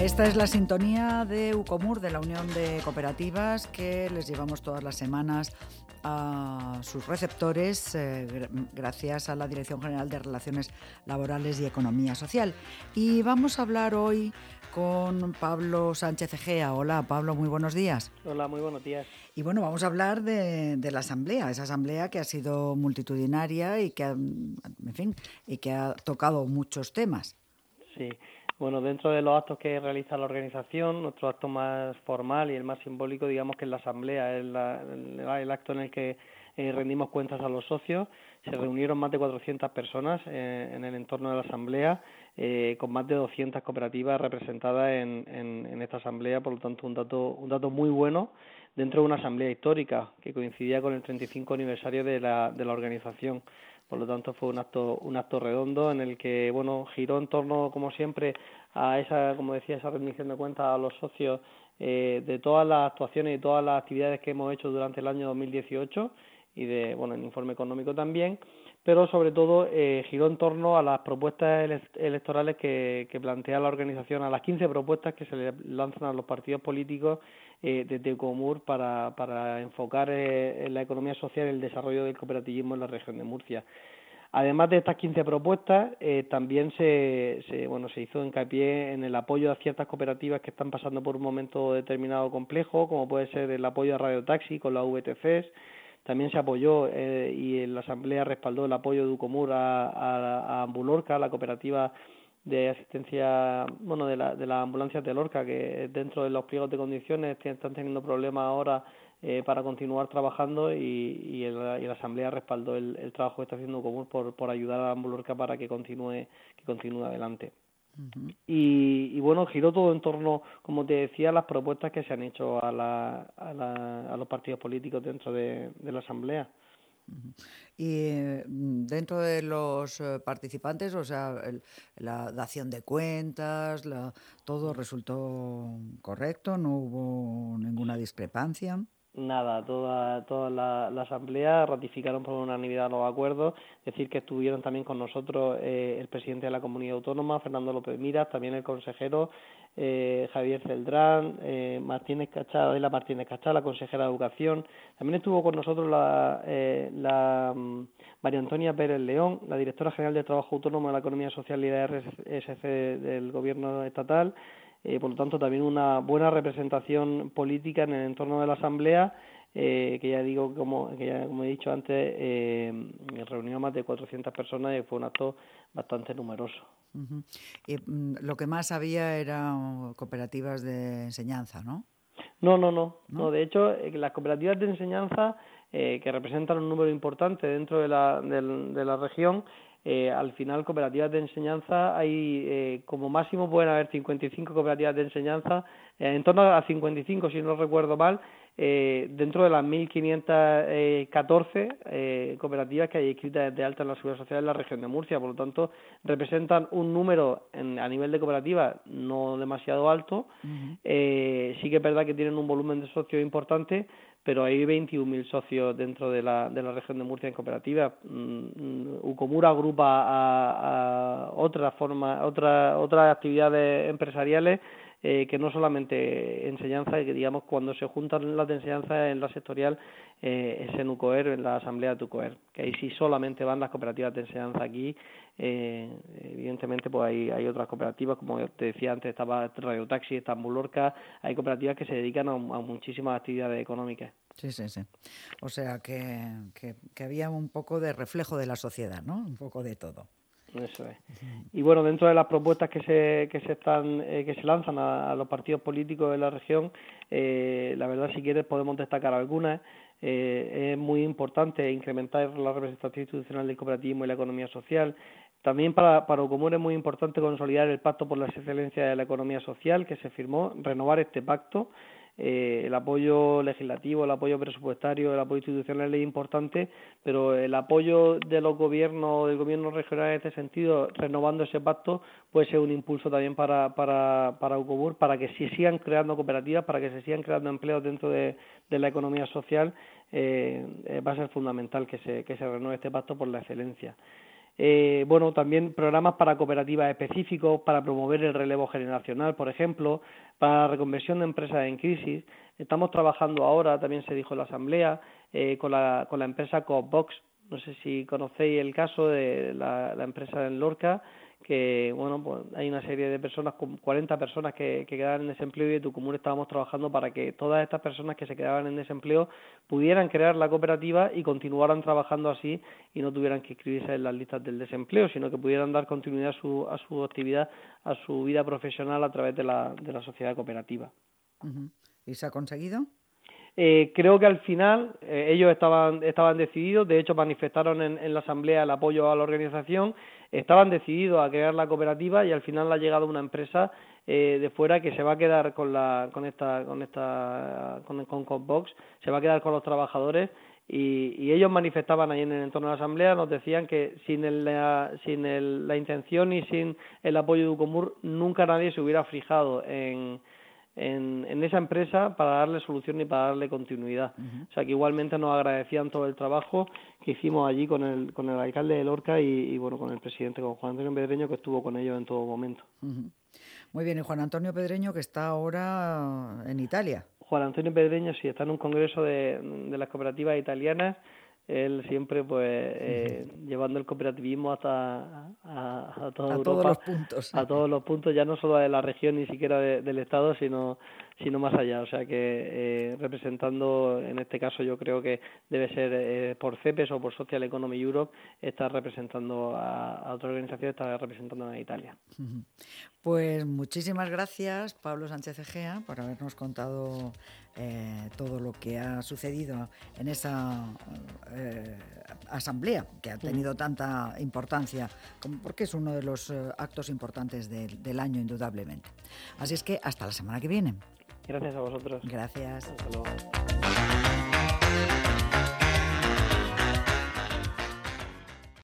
Esta es la sintonía de UCOMUR, de la Unión de Cooperativas, que les llevamos todas las semanas a sus receptores gracias a la Dirección General de Relaciones Laborales y Economía Social. Y vamos a hablar hoy con Pablo Sánchez Egea. Hola, Pablo, muy buenos días. Hola, muy buenos días. Y bueno, vamos a hablar de la asamblea, esa asamblea que ha sido multitudinaria y que, y que ha tocado muchos temas. Sí, bueno, dentro de los actos que realiza la organización, nuestro acto más formal y el más simbólico, digamos que es la asamblea, es el acto en el que rendimos cuentas a los socios. Se reunieron más de 400 personas en el entorno de la asamblea, con más de 200 cooperativas representadas en esta asamblea, por lo tanto un dato muy bueno dentro de una asamblea histórica que coincidía con el 35 aniversario de la organización. Por lo tanto, fue un acto redondo en el que, bueno, giró en torno, como siempre, a esa, como decía, esa rendición de cuentas a los socios de todas las actuaciones y todas las actividades que hemos hecho durante el año 2018 y de, bueno, el informe económico también, pero sobre todo giró en torno a las propuestas electorales que plantea la organización, a las 15 propuestas que se le lanzan a los partidos políticos desde UCOMUR para enfocar en la economía social y el desarrollo del cooperativismo en la región de Murcia. Además de estas 15 propuestas, también se hizo hincapié en el apoyo a ciertas cooperativas que están pasando por un momento determinado complejo, como puede ser el apoyo a Radio Taxi con las VTCs. También se apoyó y la Asamblea respaldó el apoyo de UCOMUR a Ambulorca, la cooperativa de asistencia, bueno, de las ambulancias de Lorca, que dentro de los pliegos de condiciones están teniendo problemas ahora para continuar trabajando y la Asamblea respaldó el trabajo que está haciendo UCOMUR por ayudar a Ambulorca para que continúe adelante. Uh-huh. Y bueno, giró todo en torno, como te decía, a las propuestas que se han hecho a los partidos políticos dentro de la Asamblea. Y dentro de los participantes, o sea, la dación de cuentas, todo resultó correcto, no hubo ninguna discrepancia. Nada, toda la Asamblea ratificaron por unanimidad los acuerdos, es decir, que estuvieron también con nosotros el presidente de la Comunidad Autónoma, Fernando López Miras, también el consejero Javier Celdrán, Martínez Cachá, Adela Martínez Cachá, la consejera de Educación. También estuvo con nosotros la María Antonia Pérez León, la directora general de Trabajo Autónomo de la Economía Social y la RSC del Gobierno estatal. Por lo tanto, también una buena representación política en el entorno de la Asamblea, que ya digo, como he dicho antes, reunió más de 400 personas y fue un acto bastante numeroso. Uh-huh. Y lo que más había eran cooperativas de enseñanza, ¿no? No, de hecho, las cooperativas de enseñanza, que representan un número importante dentro de la región, al final cooperativas de enseñanza hay como máximo pueden haber 55 cooperativas de enseñanza, en torno a 55 si no recuerdo mal, dentro de las 1.514 cooperativas que hay inscritas de alta en la Seguridad Social en la región de Murcia. Por lo tanto, representan un número a nivel de cooperativas no demasiado alto. Uh-huh. Sí que es verdad que tienen un volumen de socios importante, pero hay 21.000 socios dentro de la región de Murcia en cooperativas. UCOMUR agrupa a otras actividades empresariales que no solamente enseñanza, y que digamos cuando se juntan las de enseñanza en la sectorial es en UCOER, en la asamblea de UCOER, que ahí sí solamente van las cooperativas de enseñanza aquí. Evidentemente pues hay otras cooperativas, como te decía antes, estaba Radio Taxi, está Ambulorca, hay cooperativas que se dedican a muchísimas actividades económicas. Sí. O sea que había un poco de reflejo de la sociedad, ¿no? Un poco de todo. Eso es. Y bueno, dentro de las propuestas que se lanzan a los partidos políticos de la región, la verdad, si quieres, podemos destacar algunas. Es muy importante incrementar la representación institucional del cooperativismo y la economía social. También para UCOMUR es muy importante consolidar el Pacto por la Excelencia de la Economía Social que se firmó, renovar este pacto. El apoyo legislativo, el apoyo presupuestario, el apoyo institucional es importante, pero el apoyo de los gobiernos, del gobierno regional en este sentido, renovando ese pacto, puede ser un impulso también para UCOMUR, para que se sigan creando cooperativas, para que se sigan creando empleos dentro de la economía social. Va a ser fundamental que se renueve este pacto por la excelencia. Bueno, también programas para cooperativas específicos, para promover el relevo generacional, por ejemplo, para la reconversión de empresas en crisis. Estamos trabajando ahora, también se dijo en la asamblea, con la empresa Coopbox. No sé si conocéis el caso de la empresa en Lorca, que bueno, pues hay una serie de personas, 40 personas que quedaban en desempleo, y de Tucumur estábamos trabajando para que todas estas personas que se quedaban en desempleo pudieran crear la cooperativa y continuaran trabajando así y no tuvieran que inscribirse en las listas del desempleo, sino que pudieran dar continuidad a su actividad, a su vida profesional a través de la sociedad cooperativa. Uh-huh. ¿Y se ha conseguido? Creo que al final ellos estaban decididos, de hecho manifestaron en la asamblea el apoyo a la organización, estaban decididos a crear la cooperativa y al final ha llegado una empresa de fuera que se va a quedar con Coopbox, se va a quedar con los trabajadores y ellos manifestaban ahí en el entorno de la asamblea, nos decían que sin la intención y sin el apoyo de Ucomur nunca nadie se hubiera fijado en esa empresa para darle solución y para darle continuidad. Uh-huh. O sea que igualmente nos agradecían todo el trabajo que hicimos allí con el alcalde de Lorca y bueno, con el presidente, con Juan Antonio Pedreño, que estuvo con ellos en todo momento. Uh-huh. Muy bien, y Juan Antonio Pedreño, que está ahora en Italia. Juan Antonio Pedreño sí está en un congreso de las cooperativas italianas. Él siempre llevando el cooperativismo hasta a toda Europa, todos los puntos. A todos los puntos, ya no solo de la región ni siquiera del Estado, sino más allá. O sea que representando, en este caso yo creo que debe ser por CEPES o por Social Economy Europe, está representando a otra organización, está representando a Italia. Pues muchísimas gracias, Pablo Sánchez Egea, por habernos contado todo lo que ha sucedido en esa asamblea que ha tenido tanta importancia, porque es uno de los actos importantes del año, indudablemente. Así es que hasta la semana que viene. Gracias a vosotros. Gracias. Hasta luego.